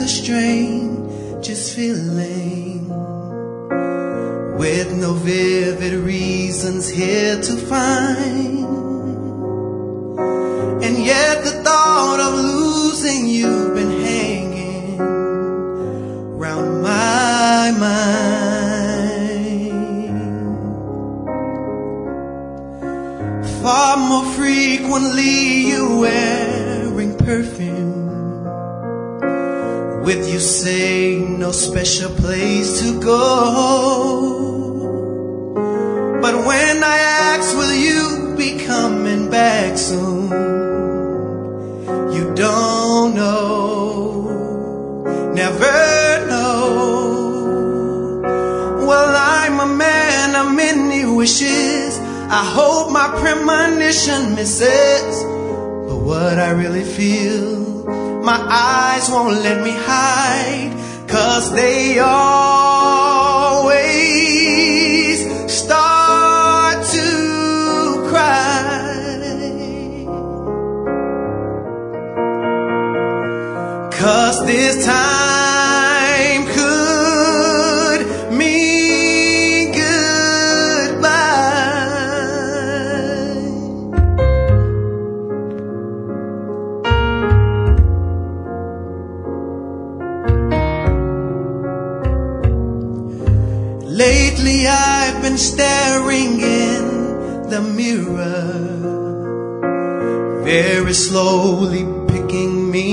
strangest feeling, with no vivid reasons here to find. And yet the thought of losing you've been hanging round my mind. Far more frequently you wearing perfume, with you say no special place to go. But when I ask will you be coming back soon, you don't know, never know. Well, I'm a man of many wishes, I hope my premonition misses. But what I really feel, my eyes won't let me hide, 'cause they always start to cry. 'Cause this time could mean goodbye. Lately I've been staring in the mirror, very slowly picking me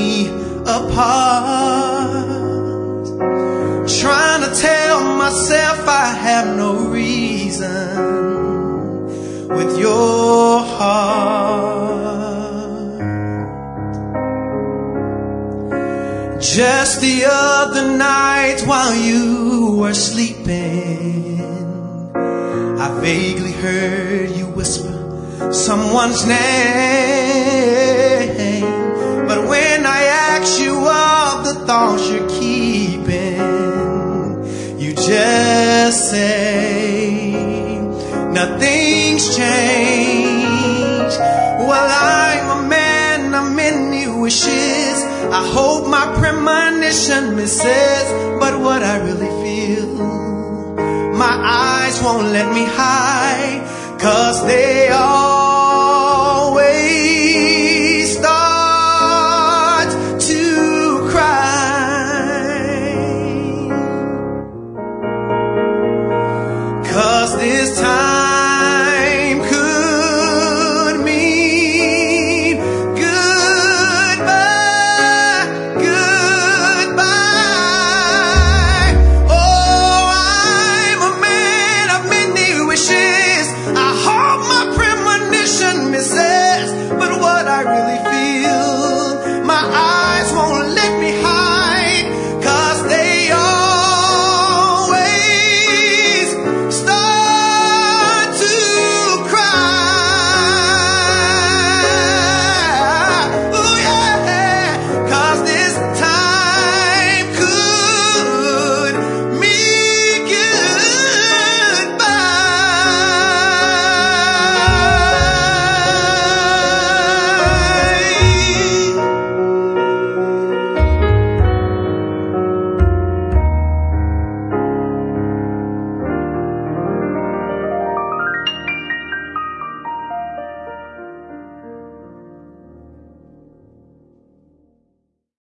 apart, trying to tell myself I have no reason with your heart. Just the other night while you were sleeping, I vaguely heard you whisper someone's name. But when I ask you of the thoughts you're keeping, you just say nothing's changed. Well, I'm a man of many wishes, I hope my premonition misses. But what I really feel, my eyes won't let me hide, 'cause they all